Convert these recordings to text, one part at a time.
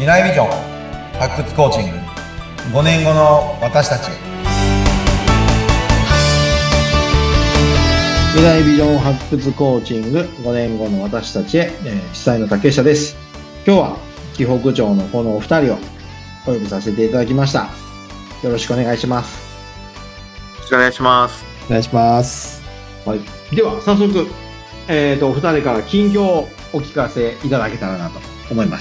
来ビジョン発掘コーチング、5年後の私たちへ。 未来ビジョン発掘コーチング5年後の私たちへ、主催の竹下です。今日は紀北町のこのお二人をお呼びさせていただきました。よろしくお願いします。 よろしくお願いします。 お願いします。 はい。では早速、お二人から近況をお聞かせいただけたらなと思います。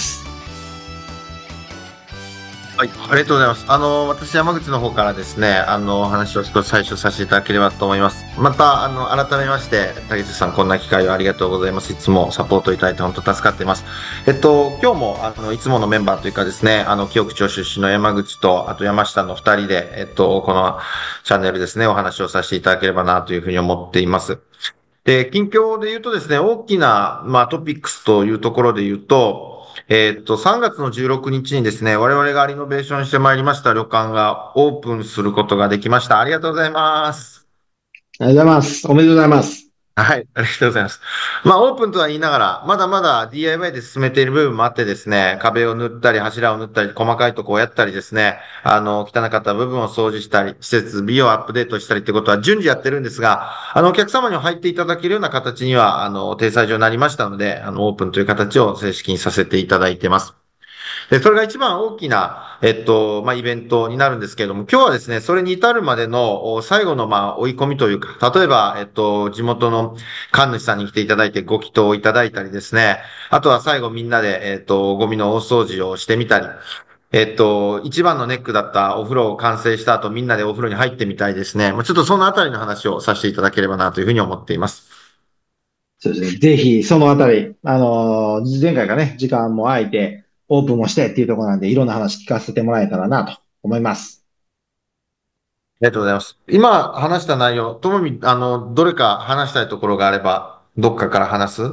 はい、ありがとうございます。私、山口の方からですね、お話を少し最初させていただければと思います。また、改めまして、竹内さん、こんな機会をありがとうございます。いつもサポートいただいて本当助かっています。今日も、いつものメンバーというかですね、紀北町出身の山口と、あと山下の二人で、このチャンネルですね、お話をさせていただければな、というふうに思っています。で、近況で言うとですね、大きな、トピックスというところで言うと、3月の16日にですね、我々がリノベーションしてまいりました旅館がオープンすることができました。ありがとうございます。 ありがとうございます。おめでとうございます。 はい、ありがとうございます。オープンとは言いながら、まだまだ DIY で進めている部分もあってですね、壁を塗ったり、柱を塗ったり、細かいとこをやったりですね、汚かった部分を掃除したり、施設美をアップデートしたりってことは順次やってるんですが、お客様に入っていただけるような形には、体裁上になりましたので、オープンという形を正式にさせていただいてます。で、それが一番大きな、イベントになるんですけれども、今日はですね、それに至るまでの最後の、追い込みというか、例えば、地元の神主さんに来ていただいてご祈祷をいただいたりですね、あとは最後みんなで、ゴミの大掃除をしてみたり、一番のネックだったお風呂を完成した後、みんなでお風呂に入ってみたいですね。ちょっとそのあたりの話をさせていただければなというふうに思っています。 そうですね。ぜひ、そのあたり、前回がね、時間も空いて、オープンもしてっていうところなんで、いろんな話聞かせてもらえたらなと思います。 ありがとうございます。今話した内容、ともみ、どれか話したいところがあれば、どっかから話す？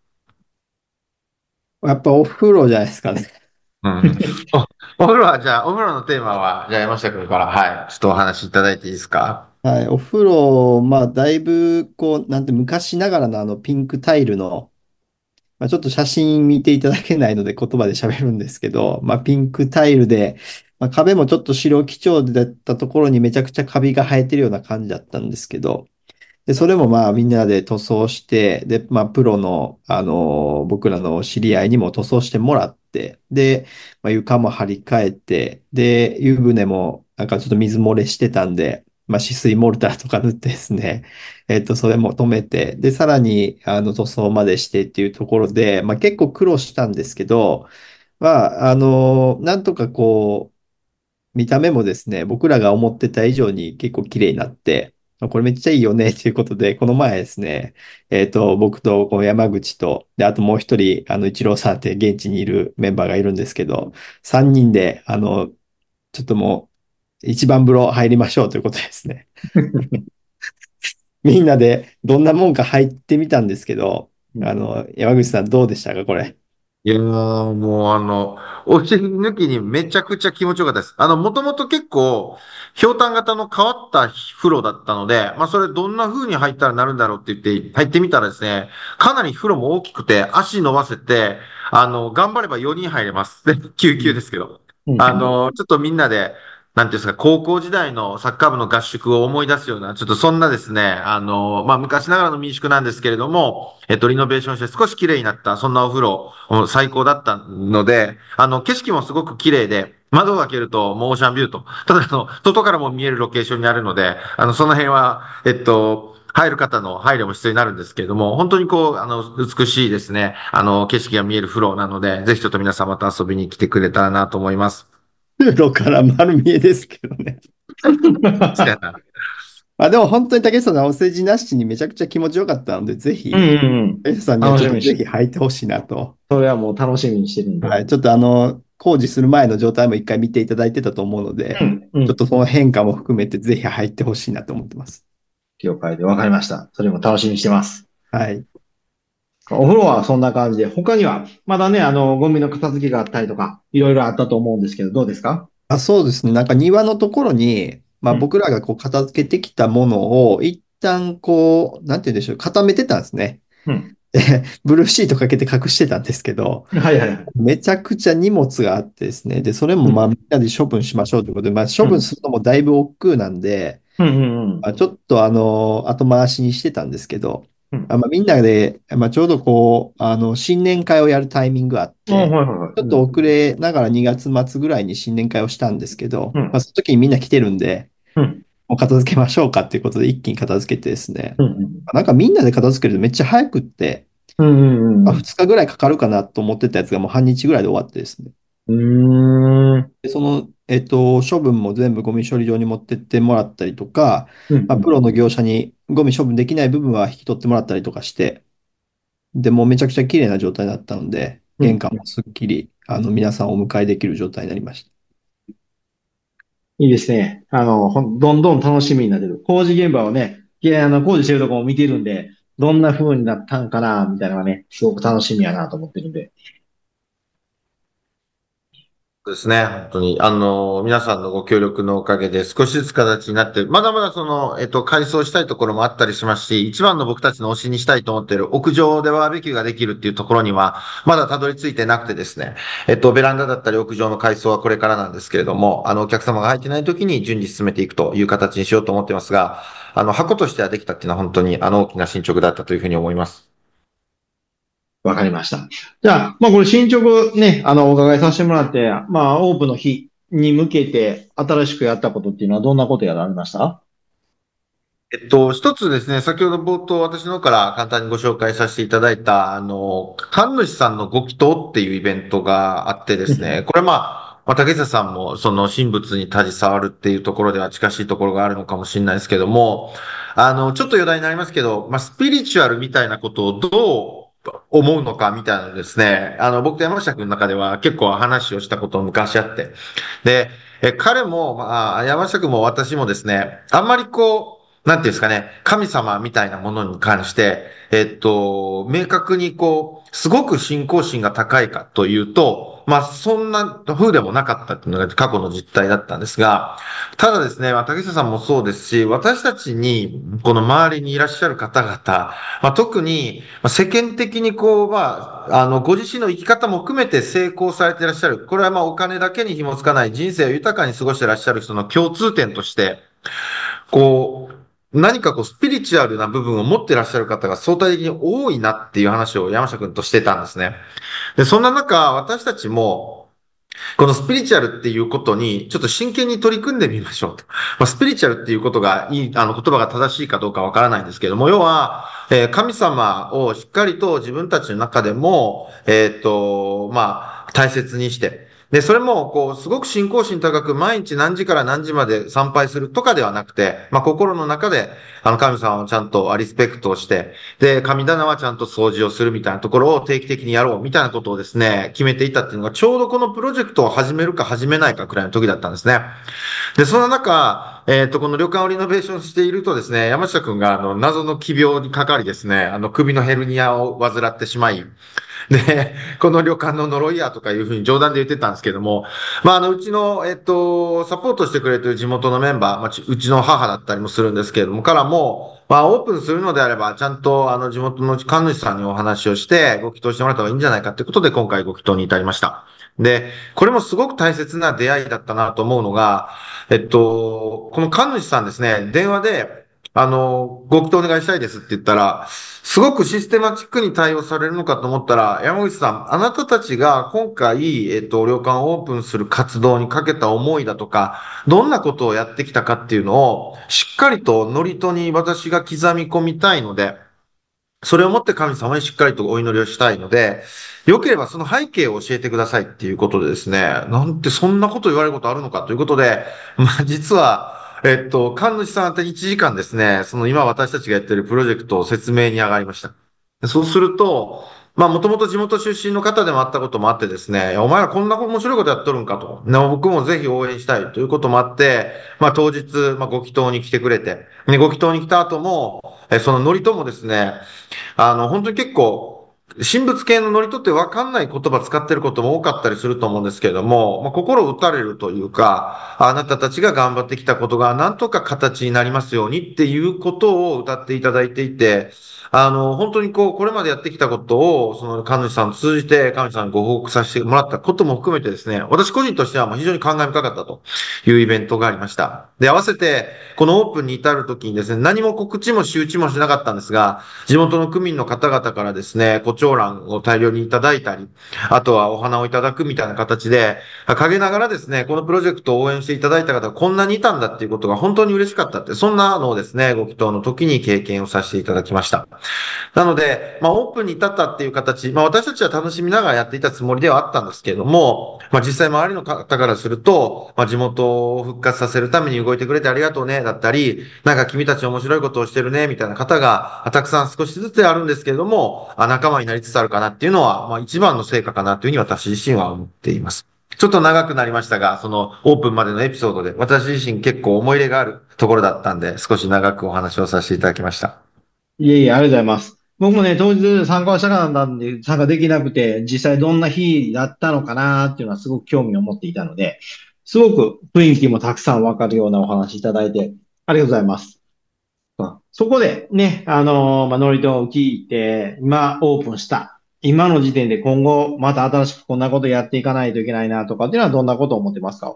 やっぱお風呂じゃないですかね。 うん。お風呂は、じゃあ、お風呂のテーマは、じゃあ山下君から、はい、ちょっとお話しいただいていいですか？ はい、お風呂、だいぶ、なんて昔ながらのピンクタイルの、ちょっと写真見ていただけないので言葉で喋るんですけど、ピンクタイルで、壁もちょっと白基調だったところにめちゃくちゃカビが生えてるような感じだったんですけど、で、それもみんなで塗装して、で、プロの、僕らの知り合いにも塗装してもらって、で、床も張り替えて、で、湯船もなんかちょっと水漏れしてたんで、止水モルターとか塗ってですね、それも止めて、で、さらに、塗装までしてっていうところで、結構苦労したんですけど、なんとか見た目もですね、僕らが思ってた以上に結構綺麗になって、これめっちゃいいよねっていうことで、この前ですね、僕とこの山口と、で、あともう一人、一郎さんって現地にいるメンバーがいるんですけど、三人で、ちょっともう、一番風呂入りましょうということですね。みんなでどんなもんか入ってみたんですけど、山口さんどうでしたか、これ。 いやー、もうお尻抜きにめちゃくちゃ気持ちよかったです。もともと結構、ひょうたん型の変わった風呂だったので、それどんな風に入ったらなるんだろうって言って入ってみたらですね、かなり風呂も大きくて、足伸ばせて、頑張れば4人入れます。で、救急ですけど。 うん。 ちょっとみんなで、なんていうんですか、高校時代のサッカー部の合宿を思い出すような、ちょっとそんなですね、昔ながらの民宿なんですけれども、リノベーションして少し綺麗になった、そんなお風呂、最高だったので、景色もすごく綺麗で、窓を開けるともうオーシャンビューと、ただ外からも見えるロケーションにあるので、その辺は、入る方の配慮も必要になるんですけれども、本当に美しいですね、景色が見える風呂なので、ぜひちょっと皆さんまた遊びに来てくれたらなと思います。 風呂から丸見えですけどね。 そうやな。 でも本当に竹下さん、お世辞なしにめちゃくちゃ気持ちよかったので、ぜうんひ、 うんうん。 竹下さんにはちょっとぜひ履いてほしいなと。 それはもう楽しみにしてるんで。 はい。ちょっと工事する前の状態も一回見ていただいてたと思うので、 うんうん。 ちょっとその変化も含めてぜひ入ってほしいなと思ってます。 了解で分かりました。それも楽しみにしてます。 はい。 お風呂はそんな感じで、他には、まだね、ゴミの片付けがあったりとか、いろいろあったと思うんですけど、どうですか？ そうですね。なんか庭のところに、 うん。 僕らが片付けてきたものを、一旦なんて言うんでしょう、固めてたんですね。 うん。 ブルーシートかけて隠してたんですけど、 はいはいはい。 めちゃくちゃ荷物があってですね。で、それもうん。 みんなで処分しましょうということで、処分うん。 するのもだいぶ億劫なんで、 うん。うん。 ちょっと後回しにしてたんですけど、 うん。 みんなで、ちょうど新年会をやるタイミングがあっうん。 て、 はいはいはい。 ちょっと遅れながら2月末ぐらいに新年会をしたんですけど、 うん。 その時にみんな来てるんで、 うん。 もう片付けましょうかっていうことで一気に片付けてですね、 うん。 なんかみんなで片付けるとめっちゃ早くって、 うん。うん。 2日ぐらいかかるかなと思ってたやつがもう半日ぐらいで終わってですね。 うん。うーん。 で、処分も全部ゴミ処理場に持ってってもらったりとか、 うん。 プロの業者にゴミ処分できない部分は引き取ってもらったりとかして、で、もうめちゃくちゃ綺麗な状態だったので、 うん。 玄関もすっきり、皆さんをお迎えできる状態になりました。 いいですね。どんどん楽しみになってる。工事現場をね、工事してるとこも見てるんで、どんな風になったんかな、みたいなのがね、すごく楽しみやなと思ってるんで。 そうですね。本当に。皆さんのご協力のおかげで少しずつ形になって、まだまだ改装したいところもあったりしますし、一番の僕たちの推しにしたいと思っている屋上でバーベキューができるっていうところには、まだたどり着いてなくてですね。ベランダだったり屋上の改装はこれからなんですけれども、お客様が入ってない時に順次進めていくという形にしようと思ってますが、箱としてはできたっていうのは本当に大きな進捗だったというふうに思います。 わかりました。じゃあ、これ進捗ね、お伺いさせてもらって、オープンの日に向けて新しくやったことっていうのはどんなことやられました？ 一つですね、先ほど冒頭私の方から簡単にご紹介させていただいた、神主さんのご祈祷っていうイベントがあってですね、これ竹下さんもその神仏に携わるっていうところでは近しいところがあるのかもしれないですけども、ちょっと余談になりますけど、スピリチュアルみたいなことをどう思うのかみたいなのですね、僕と山下君の中では結構話をしたことも昔あって、で、彼も、山下君も私もですね、あんまりなんていうんですかね、神様みたいなものに関して、明確にすごく信仰心が高いかというと、そんな風でもなかったっていうのが過去の実態だったんですが、ただですね、竹下さんもそうですし、私たちに、この周りにいらっしゃる方々、特に、世間的にご自身の生き方も含めて成功されていらっしゃる。これはお金だけに紐つかない人生を豊かに過ごしていらっしゃる人の共通点として、何かスピリチュアルな部分を持っていらっしゃる方が相対的に多いなっていう話を山下くんとしてたんですね。で、そんな中、私たちも、このスピリチュアルっていうことに、ちょっと真剣に取り組んでみましょうと。スピリチュアルっていうことが言葉が正しいかどうかわからないんですけれども、要は、神様をしっかりと自分たちの中でも、大切にして、で、それも、すごく信仰心高く、毎日何時から何時まで参拝するとかではなくて、心の中で、神様をちゃんとリスペクトをして、で、神棚はちゃんと掃除をするみたいなところを定期的にやろうみたいなことをですね、決めていたっていうのが、ちょうどこのプロジェクトを始めるか始めないかくらいの時だったんですね。で、その中、この旅館をリノベーションしているとですね、山下くんが謎の奇病にかかりですね、首のヘルニアを患ってしまい、で、この旅館の呪いやとかいうふうに冗談で言ってたんですけども、うちの、サポートしてくれてる地元のメンバー、うちの母だったりもするんですけれども、からも、オープンするのであれば、ちゃんと、地元の神主さんにお話をして、ご祈祷してもらった方がいいんじゃないかということで、今回ご祈祷に至りました。で、これもすごく大切な出会いだったなと思うのが、この神主さんですね、電話で、ご祈祷お願いしたいですって言ったら、すごくシステマチックに対応されるのかと思ったら、山口さん、あなたたちが今回、旅館をオープンする活動にかけた思いだとか、どんなことをやってきたかっていうのを、しっかりと祝詞に私が刻み込みたいので、それをもって神様にしっかりとお祈りをしたいので、よければその背景を教えてくださいっていうことでですね、なんてそんなこと言われることあるのかということで、実は、神主さん宛てに1時間ですね、その今私たちがやってるプロジェクトを説明に上がりました。そうすると、もともと地元出身の方でもあったこともあってですね、お前らこんな面白いことやっとるんかと。僕もぜひ応援したいということもあって、当日、ご祈祷に来てくれて、でご祈祷に来た後も、その祝詞もですね、本当に結構、 神仏系のノリとって分かんない言葉使ってることも多かったりすると思うんですけれども、心打たれるというか、あなたたちが頑張ってきたことが何とか形になりますようにっていうことを歌っていただいていて、本当にこれまでやってきたことを、その神主さんを通じて神主さんにご報告させてもらったことも含めてですね、私個人としては非常に感慨深かったというイベントがありました。で、合わせて、このオープンに至るときにですね、何も告知も周知もしなかったんですが、地元の区民の方々からですね、胡蝶蘭を大量にいただいたり、あとはお花をいただくみたいな形で、陰ながらですね、このプロジェクトを応援していただいた方がこんなにいたんだっていうことが本当に嬉しかったって、そんなのをですね、ご祈祷の時に経験をさせていただきました。なので、オープンに至ったっていう形、私たちは楽しみながらやっていたつもりではあったんですけれども、実際周りの方からすると、地元を復活させるために動いてくれてありがとうね、だったり、なんか君たち面白いことをしてるね、みたいな方が、たくさん少しずつあるんですけれども、仲間になりつつあるかなっていうのは、一番の成果かなというふうに私自身は思っています。ちょっと長くなりましたが、そのオープンまでのエピソードで、私自身結構思い入れがあるところだったんで、少し長くお話をさせていただきました。 いえいえ、ありがとうございます。僕もね、当日参加はしたかったんで、参加できなくて、実際どんな日だったのかなっていうのはすごく興味を持っていたので、すごく雰囲気もたくさんわかるようなお話いただいて、ありがとうございます。そこでね、ノリと聞いて、今オープンした。今の時点で今後また新しくこんなことやっていかないといけないなとかっていうのはどんなことを思ってますか？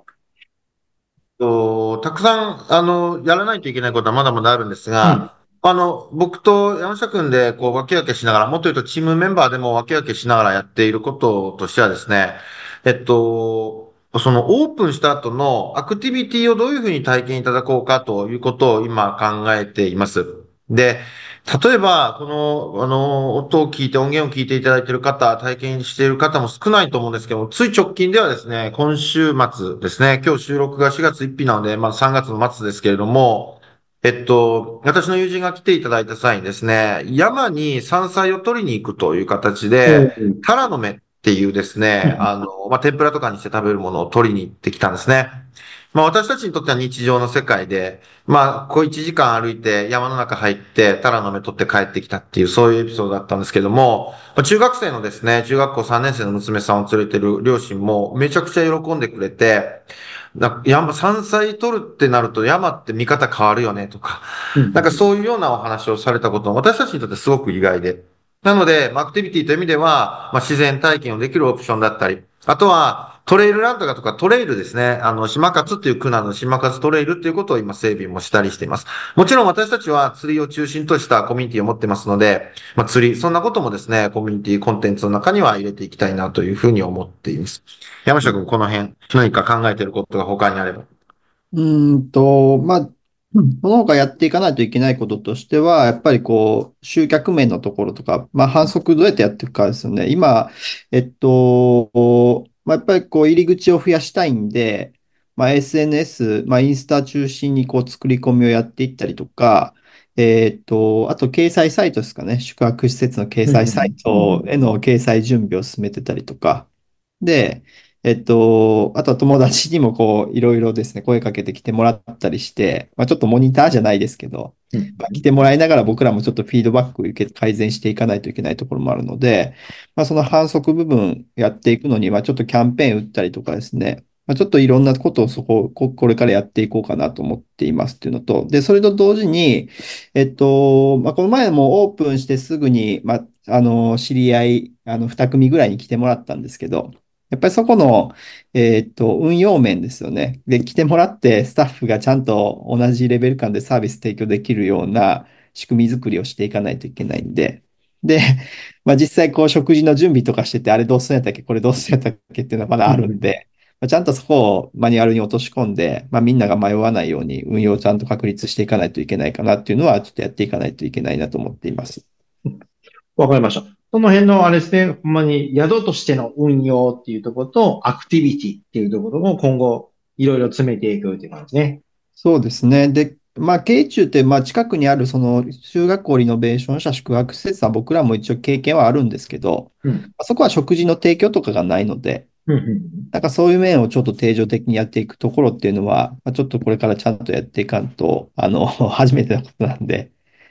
たくさん、やらないといけないことはまだまだあるんですうん。 が、僕と山下くんで、分け分けしながら、もっと言うとチームメンバーでも分け分けしながらやっていることとしてはですね、そのオープンした後のアクティビティをどういうふうに体験いただこうかということを今考えています。で、例えば、音を聞いて、音源を聞いていただいている方、体験している方も少ないと思うんですけど、つい直近ではですね、今週末ですね、今日収録が4月1日なので、3月の末ですけれども、私の友人が来ていただいた際にですね、山に山菜を取りに行くという形で、 おー。 タラの芽っていうですね、天ぷらとかにして食べるものを取りに行ってきたんですね。私たちにとっては日常の世界で、1時間歩いて山の中入って、タラの芽取って帰ってきたっていう、そういうエピソードだったんですけども、中学生のですね、中学校3年生の娘さんを連れてる両親もめちゃくちゃ喜んでくれて、山菜取るってなると山って見方変わるよねとか、 うん。 そういうようなお話をされたことも私たちにとってすごく意外で。なので、アクティビティという意味では、自然体験をできるオプションだったり、あとは、トレイルランとかトレイルですね。島勝っていう区なので、島勝トレイルっていうことを今整備もしたりしています。もちろん私たちは釣りを中心としたコミュニティを持ってますので、釣り、そんなこともですね、コミュニティコンテンツの中には入れていきたいなというふうに思っています。山下君、この辺、何か考えていることが他にあれば。 その他やっていかないといけないこととしては、やっぱり集客面のところとか、販促どうやってやっていくかですよね。今、やっぱり入り口を増やしたいんで、SNS、インスタ中心に作り込みをやっていったりとか、あと掲載サイトですかね。宿泊施設の掲載サイトへの掲載準備を進めてたりとか。で、あとは友達にもいろいろですね、声かけてきてもらったりして、ちょっとモニターじゃないですけど、 うん。 来てもらいながら僕らもちょっとフィードバックを受けて改善していかないといけないところもあるので、その反則部分やっていくのにちょっとキャンペーン打ったりとかですね、ちょっといろんなことをこれからやっていこうかなと思っていますっていうのと、で、それと同時に、この前もオープンしてすぐに、知り合い、2組ぐらいに来てもらったんですけど、やっぱりそこの、運用面ですよね。で、来てもらって、スタッフがちゃんと同じレベル感でサービス提供できるような仕組み作りをしていかないといけないんで、で、実際食事の準備とかしてて、あれどうするんやったっけ、これどうするんやったっけっていうのはまだあるんで、ちゃんとそこをマニュアルに落とし込んで、みんなが迷わないように運用をちゃんと確立していかないといけないかなっていうのは、ちょっとやっていかないといけないなと思っています。 わかりました。その辺のあれですね、ほんまに宿としての運用っていうところと、アクティビティっていうところを今後、いろいろ詰めていくっていう感じですね。 そうですね。で、京中って、近くにあるその中学校リノベーションした宿泊施設は僕らも一応経験はあるんですけど、 うん。 そこは食事の提供とかがないので、 うん。うん。 そういう面をちょっと定常的にやっていくところっていうのは、ちょっとこれからちゃんとやっていかんと、初めてのことなんで、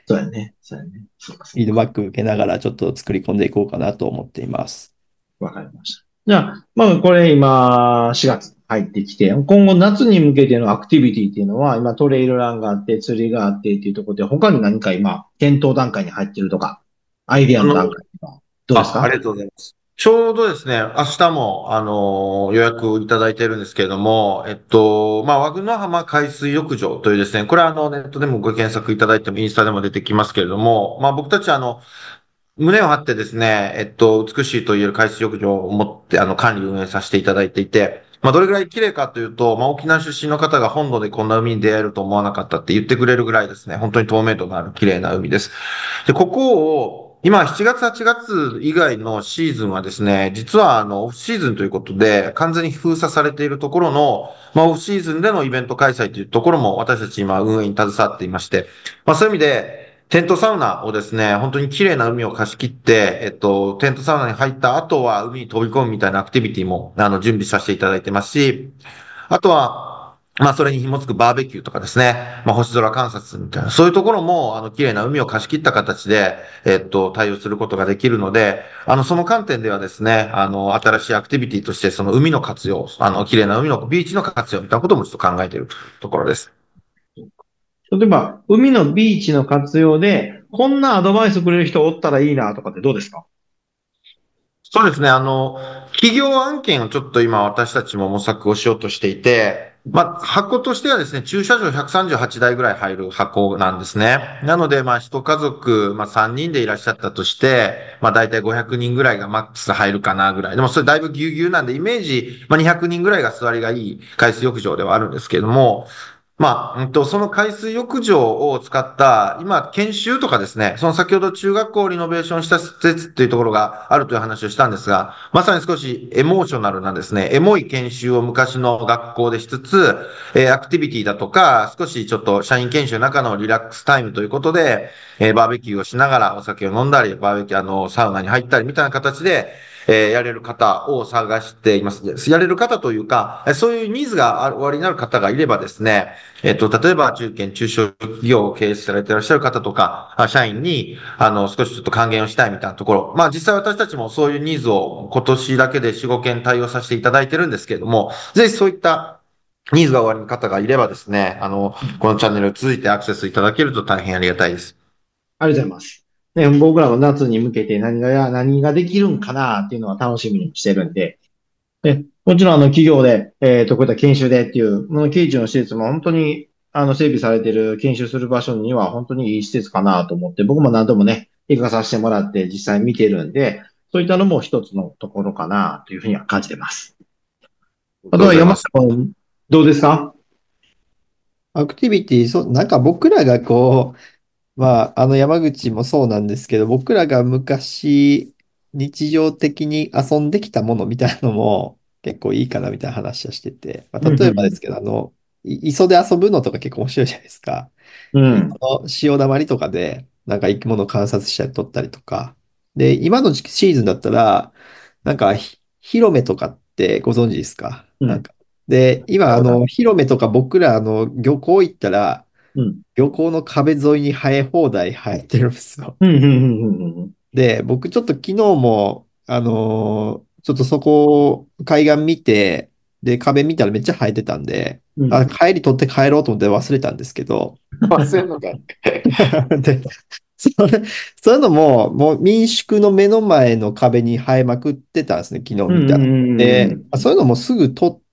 そうやね。そうやね。そうか、そうか。 フィードバック受けながらちょっと作り込んでいこうかなと思っています。 わかりました。じゃあ、まあ、これ今、4月入ってきて、今後夏に向けてのアクティビティっていうのは、今トレイルランがあって、釣りがあってっていうところで、他に何か今、検討段階に入ってるとか、アイデアの段階とか、どうですか？ ありがとうございます。ちょうどですね、明日も、予約をいただいているんですけれども、和具の浜海水浴場というですね、これはネットでもご検索いただいても、インスタでも出てきますけれども、僕たち胸を張ってですね、美しいと言える海水浴場を持って、管理運営させていただいていて、どれぐらい綺麗かというと、沖縄出身の方が本土でこんな海に出会えると思わなかったって言ってくれるぐらいですね、本当に透明度のある綺麗な海です。で、ここを、今7月、8月以外のシーズンはですね、実はオフシーズンということで、完全に封鎖されているところの、オフシーズンでのイベント開催というところも私たち今運営に携わっていまして、そういう意味で、テントサウナをですね、本当に綺麗な海を貸し切って、テントサウナに入った後は海に飛び込むみたいなアクティビティも、準備させていただいてますし、あとは、それに紐づくバーベキューとかですね、星空観察みたいな、そういうところも、綺麗な海を貸し切った形で、対応することができるので、その観点ではですね、新しいアクティビティとして、その海の活用、綺麗な海の、ビーチの活用みたいなこともちょっと考えているところです。 例えば、海のビーチの活用で、こんなアドバイスくれる人おったらいいなとかってどうですか？ そうですね。企業案件をちょっと今私たちも模索をしようとしていて、箱としてはですね、駐車場138台ぐらい入る箱なんですね。なので、一家族、3人でいらっしゃったとして、大体500人ぐらいがマックス入るかなぐらい。でもそれだいぶぎゅうぎゅうなんで、イメージ、200人ぐらいが座りがいい海水浴場ではあるんですけれども、その海水浴場を使った、今、研修とかですね、その先ほど中学校をリノベーションした施設っていうところがあるという話をしたんですが、まさに少しエモーショナルなですね、エモい研修を昔の学校でしつつ、アクティビティだとか、少しちょっと社員研修の中のリラックスタイムということで、バーベキューをしながらお酒を飲んだり、バーベキュー、サウナに入ったりみたいな形で、やれる方を探しています。やれる方というか、そういうニーズがおありになる方がいればですね、例えば中堅、中小企業を経営されていらっしゃる方とか、社員に、少しちょっと還元をしたいみたいなところ。実際私たちもそういうニーズを今年だけで4、5件対応させていただいてるんですけれども、ぜひそういったニーズがおありの方がいればですね、このチャンネルを通じてアクセスいただけると大変ありがたいです。 ありがとうございます。ね、僕らも夏に向けて何ができるんかなっていうのは楽しみにしてるんで、もちろん企業で、こういった研修でっていう、経中の施設も本当に、整備されている研修する場所には本当にいい施設かなと思って、僕も何度もね、行かさせてもらって実際見てるんで、そういったのも一つのところかなというふうには感じてます。 ありがあとは山とうございます。 下さん、どうですか？ アクティビティ、なんか僕らが山口もそうなんですけど、僕らが昔、日常的に遊んできたものみたいなのも結構いいかなみたいな話をしてて、例えばですけど、磯で遊ぶのとか結構面白いじゃないですか。 うん。 磯の潮だまりとかで、なんか生き物観察したり撮ったりとか。で、今の時期シーズンだったら、なんか広めとかってご存知ですか？ うん。 なんか。で、今、広めとか僕ら、漁港行ったら、 うん。 漁港の壁沿いに生え放題生えてるんですよ。 うん。うん。うん。うん。 で、僕ちょっと昨日も、ちょっとそこ、海岸見て、で、壁見たらめっちゃ生えてたんで、 うん。 帰り取って帰ろうと思って忘れたんですけど、 忘れるのかい。 で、それ、そういうのも、もう民宿の目の前の壁に生えまくってたんですね、昨日うん。 見たら。 うん。うで、 ん。 そういうのもすぐ取って、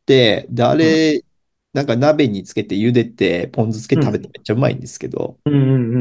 で、あうん。 れ、なんか鍋につけて茹でて、ポン酢つけて食べてめっちゃうまいんですけど、 うん。うん。うん。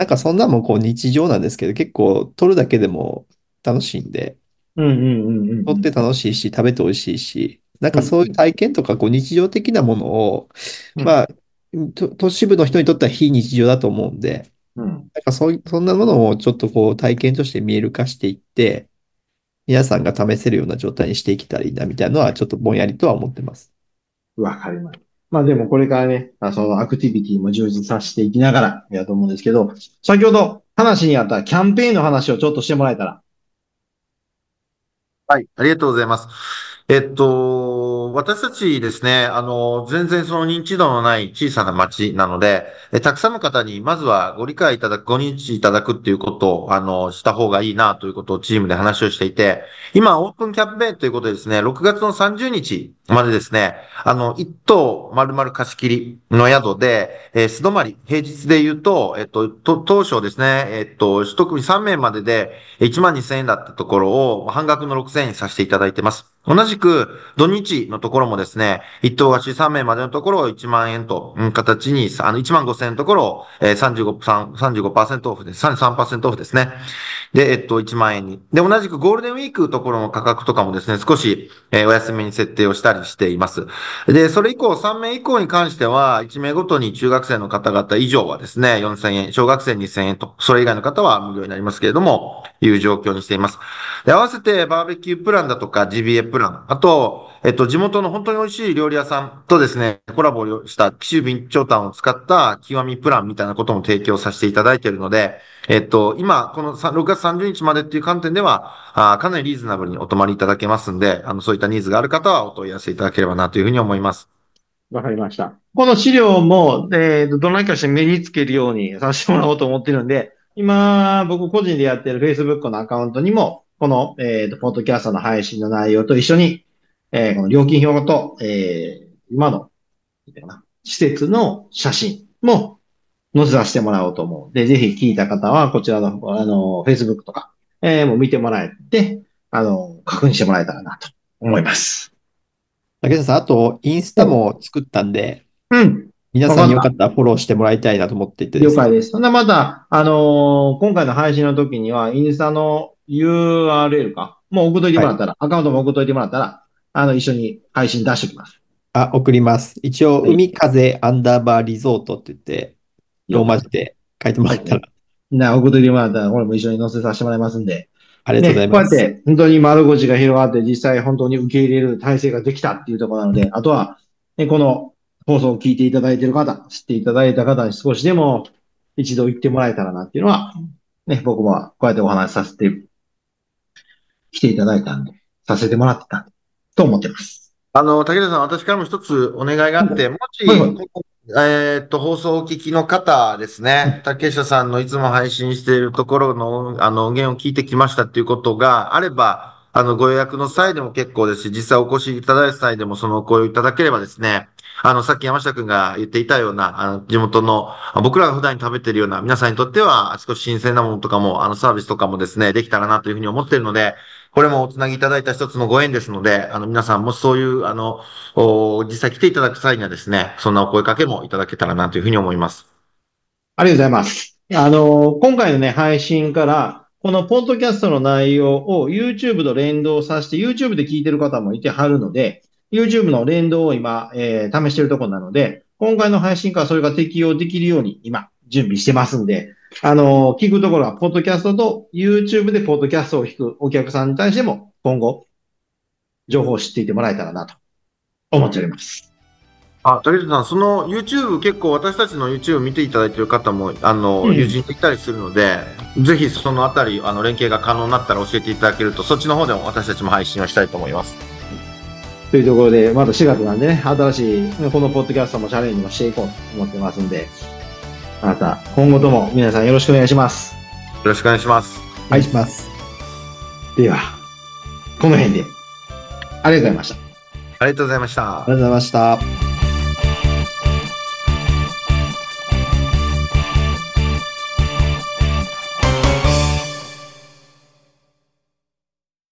なんかそんなもんこう日常なんですけど、結構取るだけでも楽しいんで、 うん。うん。うん。うん。 取って楽しいし、食べて美味しいし、なんうん。 かそういう体験とかこう日常的なものを、 うん。 まあ、都市部の人にとっては非日常だと思うんで、 うん。 なんかそんなものをちょっとこう体験として見える化していって、皆さんが試せるような状態にしていけたらいいなみたいなのはちょっとぼんやりとは思ってます。 わかります。まあでもこれからね、そのアクティビティも充実させていきながらやと思うんですけど、先ほど話にあったキャンペーンの話をちょっとしてもらえたら。 はい、ありがとうございます。 私たちですね、全然その認知度のない小さな町なので、たくさんの方にまずはご理解いただく、ご認知いただくっていうことを、した方がいいなということをチームで話をしていて、今、オープンキャンペーンということでですね、6月の30日までですね、一棟丸々貸し切りの宿で、素泊まり、平日で言うと、当初ですね、一組3名までで1万2000円だったところを半額の6000円にさせていただいてます。同じく、土日のところもですね、一棟貸し3名までのところを1万円と、形に、1万5000円のところを、35%オフです。33%オフですね。で、1万円に。で、同じくゴールデンウィークところの価格とかもですね、少し、お安めに設定をしたりしています。で、それ以降、3名以降に関しては、1名ごとに中学生の方々以上はですね、4000円、小学生2000円と、それ以外の方は無料になりますけれども、いう状況にしています。で、合わせてバーベキュープランだとか GBA プラン、あと、地元の本当に美味しい料理屋さんとですね、コラボをした紀州備長炭を使った極みプランみたいなことも提供させていただいているので、今、この6月30日までっていう観点では、かなりリーズナブルにお泊まりいただけますんで、そういったニーズがある方はお問い合わせいただければなというふうに思います。 わかりました。この資料も、どないかして目につけるようにさせてもらおうと思ってるんで、今、僕個人でやってる Facebook のアカウントにも、この、ポッドキャストの配信の内容と一緒に、この料金表と、今の、なんていうかな施設の写真も載せさせてもらおうと思う。で、ぜひ聞いた方は、こちらの、Facebook とか、もう見てもらえて、確認してもらえたらなと思います。 竹下さん、あと、インスタも作ったんで、 うん。 皆さんよかったらフォローしてもらいたいなと思っていてですね。 了解です。そんなまた、今回の配信の時には、インスタの URL か、もう送っといてもらったら、アカウントも送っといてもらったら、一緒に配信出しておきます。 送ります。一応、 はい海風アンダーバーリゾートって言って、ローマ字で書いてもらったら、 送っといてもらったら、これも一緒に載せさせてもらいますんで。 ありがとうございこうやます。 って、本当に窓口が広がって、実際本当に受け入れる体制ができたっていうところなので、あとは、この放送を聞いていただいている方、知っていただいた方に少しでも一度言ってもらえたらなっていうのは、僕もこうやってお話しさせて、来ていただいたんで、させてもらってたと思ってます。 武田さん、私からも一つお願いがあって、もし、 はいはい。 放送をお聞きの方ですね、竹下さんのいつも配信しているところの、音源を聞いてきましたっていうことがあれば、ご予約の際でも結構ですし、実際お越しいただいた際でもそのお声をいただければですね、さっき山下くんが言っていたような、地元の、僕らが普段に食べているような、皆さんにとっては少し新鮮なものとかも、サービスとかもですね、できたらなというふうに思っているので、これもおつなぎいただいた一つのご縁ですので、皆さんもしそういう、実際来ていただく際にはですね、そんなお声かけもいただけたらなというふうに思います。 ありがとうございます。今回のね、配信から、このポッドキャストの内容を YouTube と連動させて、YouTube で聞いてる方もいてはるので、YouTube の連動を今、試してるところなので、今回の配信からそれが適用できるように今、準備してますんで、聞くところは、ポッドキャストと YouTube でポッドキャストを聞くお客さんに対しても、今後、情報を知っていてもらえたらなと思っております。 竹下さん、その YouTube 結構私たちの YouTube 見ていただいている方も、友人でいたりするので、ぜひそのあたり、連携が可能になったら教えていただけると、そっちの方でも私たちも配信をしたいと思います。 というところで、まだ4月なんでね、新しい、このポッドキャストもチャレンジもしていこうと思ってますんで、また、今後とも皆さんよろしくお願いします。 よろしくお願いします。 お願いします。 では、この辺で、ありがとうございました。 ありがとうございました。 ありがとうございました。